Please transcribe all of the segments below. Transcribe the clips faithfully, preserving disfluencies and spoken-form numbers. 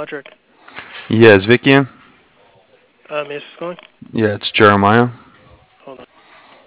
Audric. Yeah, is Vicky in? Uh, Miss going? Yeah, it's Jeremiah. Hold on.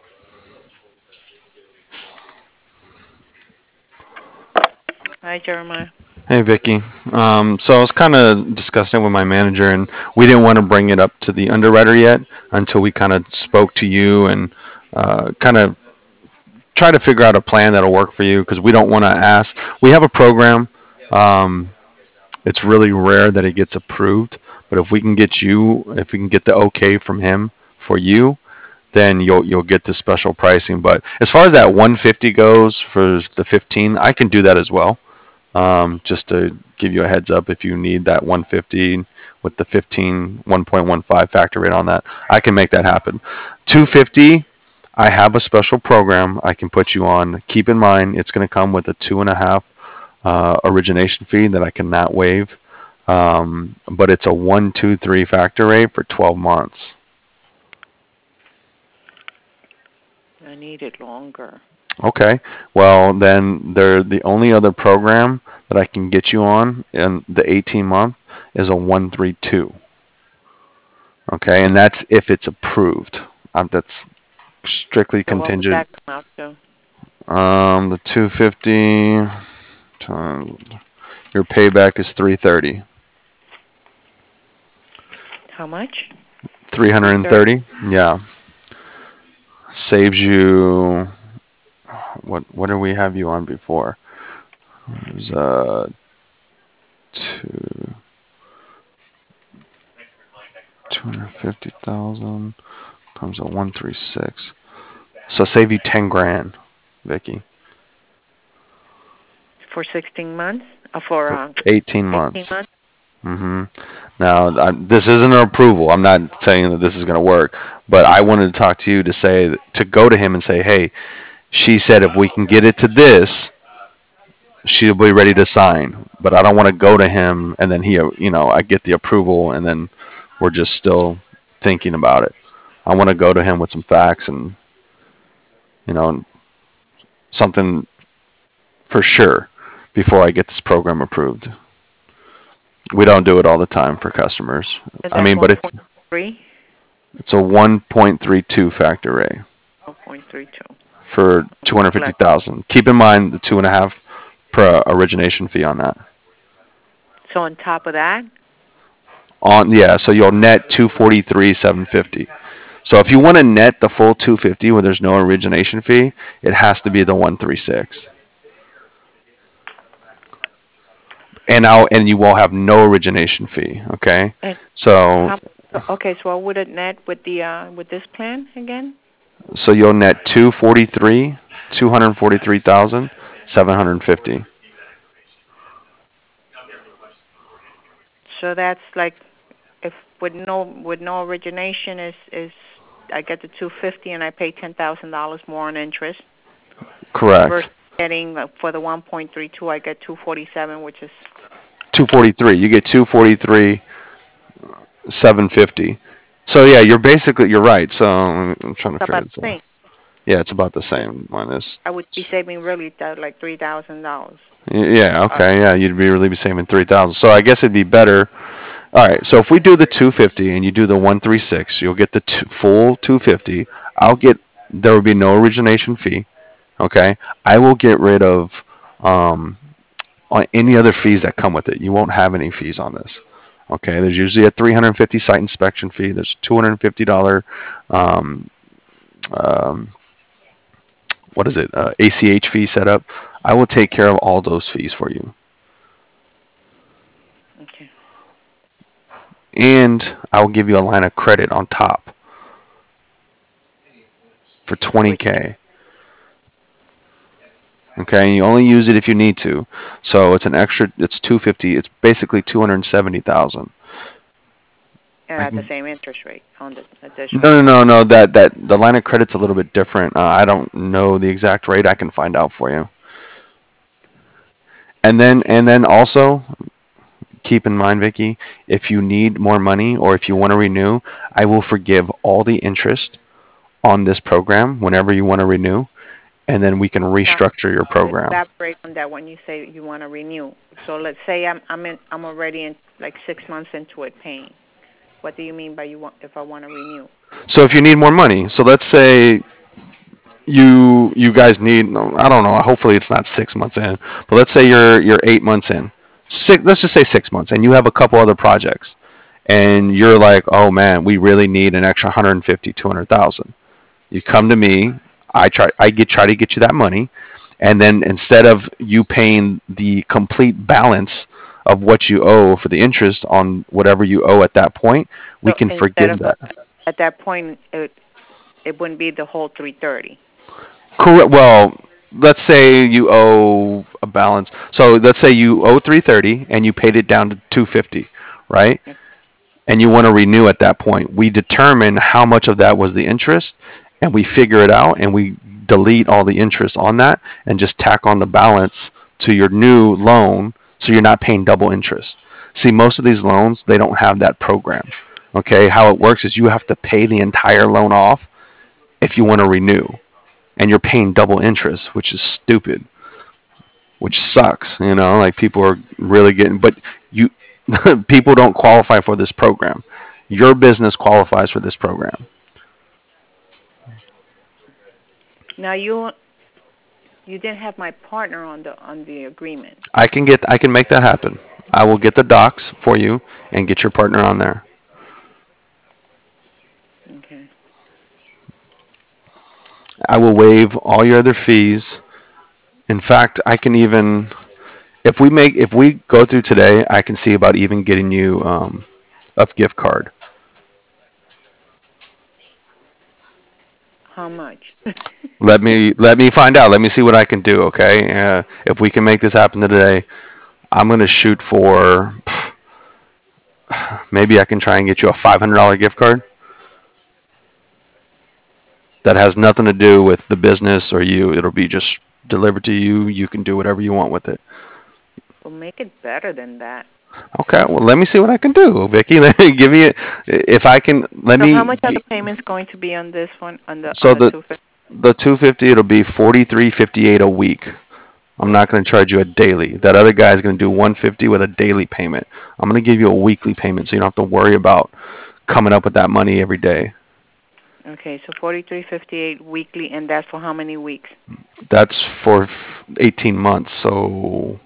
Hi, Jeremiah. Hey, Vicky. Um, so I was kind of discussing it with my manager, and we didn't want to bring it up to the underwriter yet until we kind of spoke to you and uh, kind of try to figure out a plan that'll work for you because we don't want to ask. We have a program. Um, it's really rare that it gets approved, but if we can get you, if we can get the okay from him for you, then you'll you'll get the special pricing. But as far as that one fifty goes for the fifteen, I can do that as well. Um, just to give you a heads up, if you need that one fifty with the fifteen one point one five factor rate on that, I can make that happen. two fifty, I have a special program I can put you on. Keep in mind, it's going to come with a two and a half uh, origination fee that I cannot waive. Um, but it's a one, two, three factor rate for twelve months. I need it longer. Okay. Well, then they're the only other program that I can get you on in the eighteen month is a one three two. Okay, and that's if it's approved. Um, that's strictly So what would contingent. that come out to? Um, the two fifty times your payback is three thirty. How much? Three thirty. three thirty. Yeah. Saves you what what did we have you on before? It was uh two two hundred fifty thousand times a one three six. So save you ten grand, Vicky, For sixteen months? Uh, for for uh, eighteen eighteen months. months? hmm Now, I, this isn't an approval. I'm not saying that this is going to work, but I wanted to talk to you to say to go to him and say, hey, she said if we can get it to this, she'll be ready to sign. But I don't want to go to him and then he, you know, I get the approval and then we're just still thinking about it. I want to go to him with some facts and, you know, something for sure before I get this program approved. We don't do it all the time for customers. And I that's mean, but it's one point three? it's a one point three two factor rate one point three two. for Less. two hundred fifty thousand. Keep in mind the two and a half per origination fee on that. So on top of that, On yeah, so you'll net two forty three seven fifty. So if you want to net the full two fifty where there's no origination fee, it has to be the one thirty six. And now and you will have no origination fee. Okay, and so how? So, okay, so what would it net with the uh, with this plan again? so you'll net two forty three, two hundred forty three thousand seven hundred fifty. So that's like if with no with no origination is is I get the two fifty and I pay ten thousand dollars more in interest Correct. versus getting uh, for the one point three two I get two forty seven, which is two forty three. You get two forty three seven fifty. So yeah, you're basically you're right. So I'm trying to figure about this the out. same. Yeah, it's about the same minus. I would be saving really that like three thousand dollars. Yeah, Uh, okay, yeah, you'd be really be saving three thousand. So I guess it'd be better. All right, so if we do the two fifty and you do the one thirty six, you'll get the two, full two fifty. I'll get there will be no origination fee. Okay, I will get rid of um, on any other fees that come with it. You won't have any fees on this. Okay, there's usually a three hundred fifty site inspection fee. There's a two hundred fifty dollars um, um, what is it? Uh, A C H fee set up. I will take care of all those fees for you, okay. and I will give you a line of credit on top for Which twenty k. Okay, and you only use it if you need to. So it's an extra. It's two hundred fifty. It's basically two hundred seventy thousand. and I at the can same interest rate on the additional No, no, twenty. no, no. That that the line of credit's a little bit different. Uh, I don't know the exact rate. I can find out for you. And then Okay. and then also keep in mind, Vicky, if you need more money or if you want to renew, I will forgive all the interest on this program whenever you want to renew, and then we can Now restructure your program. elaborate on that when you say you want to renew. So let's say I'm I'm in I'm already in like six months into it paying. What do you mean by you want if I want to renew? So if you need more money, so let's say you you guys need, I don't know, hopefully it's not six months in, but let's say you're you're eight months in. Six, let's just say six months, and you have a couple other projects, and you're like, oh man, we really need an extra one hundred fifty, two hundred thousand. You come to me, I try I get try to get you that money, and then instead of you paying the complete balance of what you owe for the interest on whatever you owe at that point, we So can instead forgive of that. at that point, it it wouldn't be the whole three thirty. Correct. Well, let's say you owe a balance. So let's say you owe three thirty and you paid it down to two fifty, right? And you want to renew at that point. We determine how much of that was the interest, and we figure it out, and we delete all the interest on that, and just tack on the balance to your new loan, so you're not paying double interest. See, most of these loans they don't have that program. Okay, how it works is you have to pay the entire loan off if you want to renew, and you're paying double interest, which is stupid, which sucks. You know, like people are really getting, but you people don't qualify for this program. Your business qualifies for this program. Now you you didn't have my partner on the on the agreement. I can get, I can make that happen. I will get the docs for you and get your partner on there. Okay. I will waive all your other fees. In fact, I can even, if we make, if we go through today, I can see about even getting you um, a gift card. How much? Let me let me find out. Let me see what I can do. Okay, uh, if we can make this happen today, I'm gonna shoot for maybe I can try and get you a five hundred dollar gift card. That has nothing to do with the business or you. It'll be just delivered to you. You can do whatever you want with it. Well, make it better than that. Okay. Well, let me see what I can do, Vicky. Let me give you, if I can. Let So how me. much are the payments going to be on this one on the So on the the two fifty? the two fifty it'll be forty three fifty eight a week. I'm not going to charge you a daily. That other guy is going to do one fifty with a daily payment. I'm going to give you a weekly payment, so you don't have to worry about coming up with that money every day. Okay, so forty three fifty eight weekly, and that's for how many weeks? That's for eighteen months. So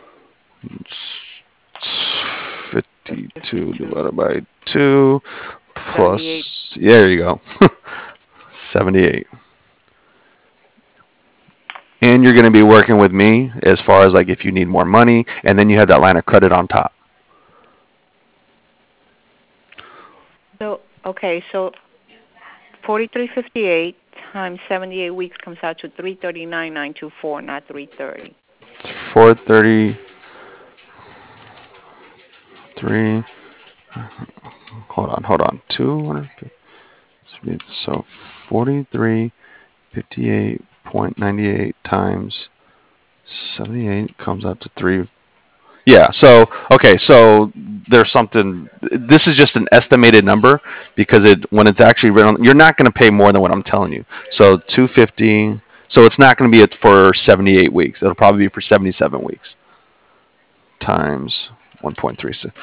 fifty-two divided by two Seventy eight. plus, yeah, there you go. seventy-eight. And you're going to be working with me as far as like if you need more money, and then you have that line of credit on top. So okay, so forty three fifty eight times seventy eight weeks comes out to three thirty nine nine two four, not three thirty. four thirty-three. Hold on, hold on. two hundred. So forty-three fifty-eight point nine eight times seventy-eight comes out to three. Yeah. So okay. So there's something. This is just an estimated number because it when it's actually written, you're not going to pay more than what I'm telling you. So two fifty. So it's not going to be it for seventy-eight weeks. It'll probably be for seventy-seven weeks times one point three six.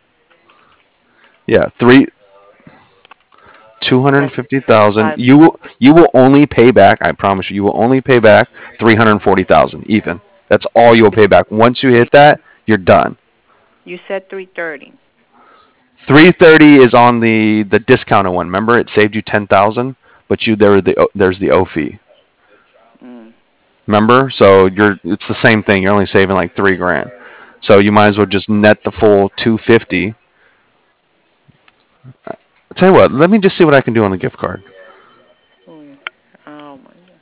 Yeah, three two hundred That's fifty thousand. five. You will you will only pay back. I promise you, you will only pay back three hundred forty thousand. Even that's all you will pay back. Once you hit that, you're done. You said three thirty. Three thirty is on the the discounted one. Remember, it saved you ten thousand, but you there the there's the O fee. Mm. Remember, so you're it's the same thing. You're only saving like three grand. So you might as well just net the full two fifty. I'll tell you what. Let me just see what I can do on the gift card. Oh, yeah. Oh my God.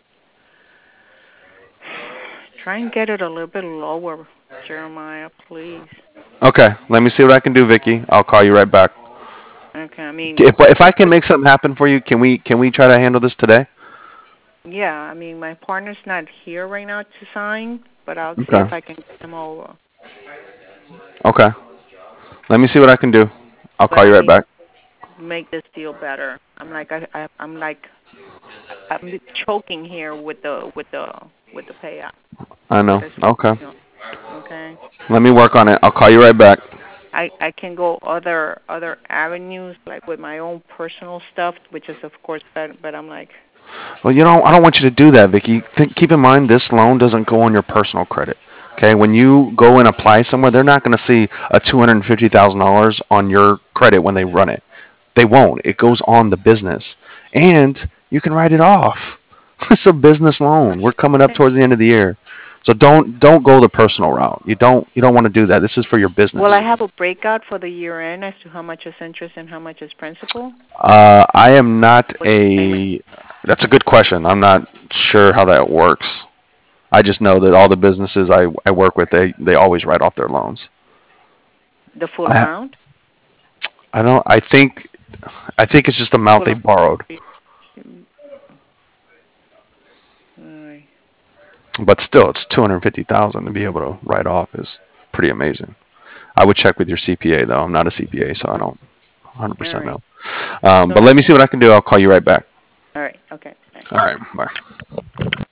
Try and get it a little bit lower, Jeremiah, please. Okay, let me see what I can do, Vicky. I'll call you right back. Okay, I mean, If if I can make something happen for you, can we can we try to handle this today? yeah, I mean, my partner's not here right now to sign, but I'll see Okay. if I can get him over. Okay. Let me see what I can do. I'll But call I you right need back. to make this deal better. I'm like, I, I I'm like, I'm choking here with the with the with the payout. I With know. this, Okay. you know, okay. Let me work on it. I'll call you right back. I I can go other other avenues like with my own personal stuff, which is of course better. But I'm like, Well, you know, I don't want you to do that, Vicky. Think, keep in mind, this loan doesn't go on your personal credit. Okay, when you go and apply somewhere, they're not going to see a two hundred and fifty thousand dollars on your credit when they run it. They won't. It goes on the business, and you can write it off. It's a business loan. We're coming up towards the end of the year, so don't don't go the personal route. You don't you don't want to do that. This is for your will I business. have a breakout for the year end as to how much is interest and how much is principal? Uh, I am not What's the payment? a. That's a good question. I'm not sure how that works. I just know that all the businesses I, I work with, they, they always write off their loans. The full I amount? I don't. I think I think it's just the amount Full they borrowed. amount. Alright. But still, it's two hundred fifty thousand to be able to write off is pretty amazing. I would check with your C P A though. I'm not a C P A, so I don't one hundred percent Alright. know. Um, So but let me see what I can do. I'll call you right back. alright. Okay. Thanks. All right. Bye.